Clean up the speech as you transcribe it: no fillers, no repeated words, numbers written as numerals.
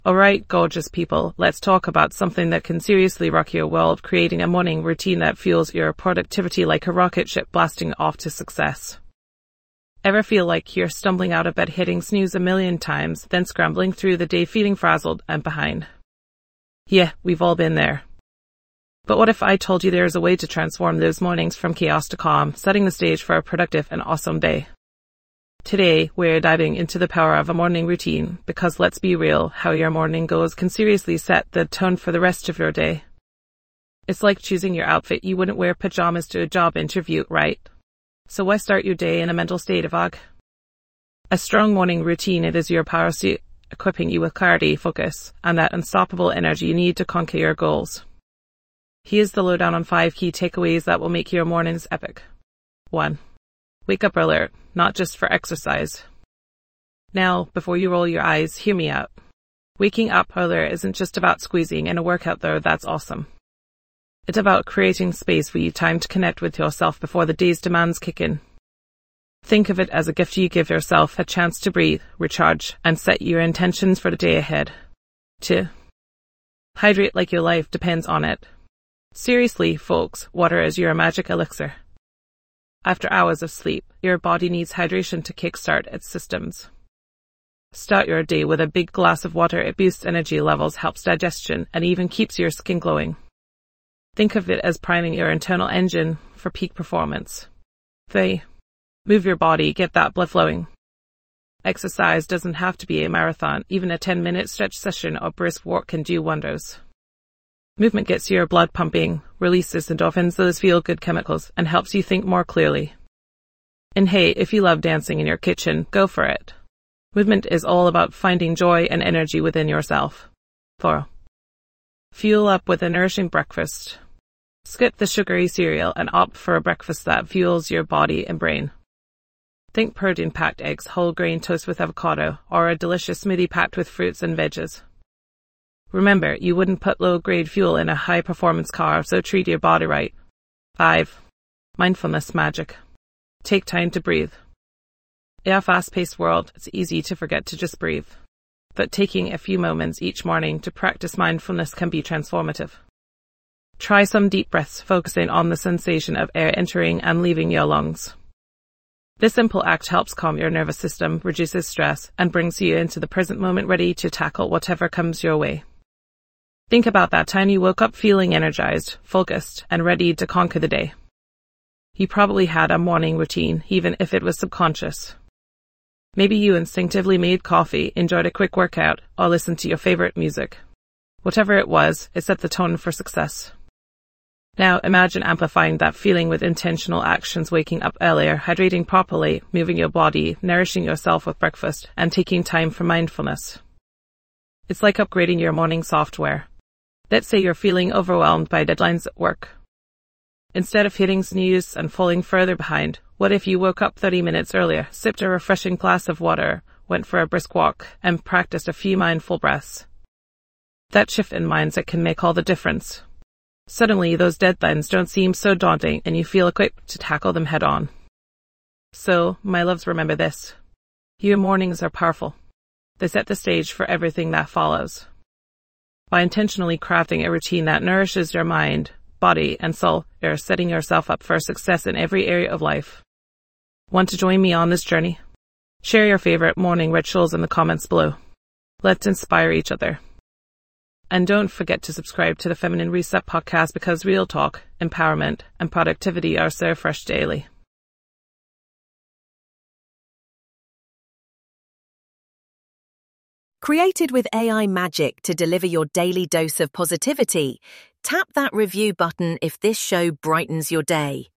Alright, gorgeous people, let's talk about something that can seriously rock your world, creating a morning routine that fuels your productivity like a rocket ship blasting off to success. Ever feel like you're stumbling out of bed hitting snooze a million times, then scrambling through the day feeling frazzled and behind? Yeah, we've all been there. But what if I told you there's a way to transform those mornings from chaos to calm, setting the stage for a productive and awesome day? Today, we're diving into the power of a morning routine, because let's be real, how your morning goes can seriously set the tone for the rest of your day. It's like choosing your outfit. You wouldn't wear pajamas to a job interview, right? So why start your day in a mental state of ugh? A strong morning routine, it is your power suit, equipping you with clarity, focus, and that unstoppable energy you need to conquer your goals. Here's the lowdown on 5 key takeaways that will make your mornings epic. 1. Wake up earlier, not just for exercise. Now, before you roll your eyes, hear me out. Waking up earlier isn't just about squeezing in a workout though, that's awesome. It's about creating space for you, time to connect with yourself before the day's demands kick in. Think of it as a gift you give yourself, a chance to breathe, recharge, and set your intentions for the day ahead. 2. Hydrate like your life depends on it. Seriously, folks, water is your magic elixir. After hours of sleep, your body needs hydration to kickstart its systems. Start your day with a big glass of water. It boosts energy levels, helps digestion, and even keeps your skin glowing. Think of it as priming your internal engine for peak performance. 3. Move your body, get that blood flowing. Exercise doesn't have to be a marathon. Even a 10-minute stretch session or brisk walk can do wonders. Movement gets your blood pumping, releases endorphins, those feel-good chemicals, and helps you think more clearly. And hey, if you love dancing in your kitchen, go for it. Movement is all about finding joy and energy within yourself. 4. Fuel up with a nourishing breakfast. Skip the sugary cereal and opt for a breakfast that fuels your body and brain. Think protein-packed eggs, whole grain toast with avocado, or a delicious smoothie packed with fruits and veggies. Remember, you wouldn't put low-grade fuel in a high-performance car, so treat your body right. 5. Mindfulness magic. Take time to breathe. In a fast-paced world, it's easy to forget to just breathe. But taking a few moments each morning to practice mindfulness can be transformative. Try some deep breaths, focusing on the sensation of air entering and leaving your lungs. This simple act helps calm your nervous system, reduces stress, and brings you into the present moment, ready to tackle whatever comes your way. Think about that time you woke up feeling energized, focused, and ready to conquer the day. You probably had a morning routine, even if it was subconscious. Maybe you instinctively made coffee, enjoyed a quick workout, or listened to your favorite music. Whatever it was, it set the tone for success. Now imagine amplifying that feeling with intentional actions: waking up earlier, hydrating properly, moving your body, nourishing yourself with breakfast, and taking time for mindfulness. It's like upgrading your morning software. Let's say you're feeling overwhelmed by deadlines at work. Instead of hitting snooze and falling further behind, what if you woke up 30 minutes earlier, sipped a refreshing glass of water, went for a brisk walk, and practiced a few mindful breaths? That shift in mindset can make all the difference. Suddenly, those deadlines don't seem so daunting, and you feel equipped to tackle them head on. So, my loves, remember this. Your mornings are powerful. They set the stage for everything that follows. By intentionally crafting a routine that nourishes your mind, body, and soul, you're setting yourself up for success in every area of life. Want to join me on this journey? Share your favorite morning rituals in the comments below. Let's inspire each other. And don't forget to subscribe to the Feminine Reset podcast, because real talk, empowerment, and productivity are served fresh daily. Created with AI magic to deliver your daily dose of positivity, tap that review button if this show brightens your day.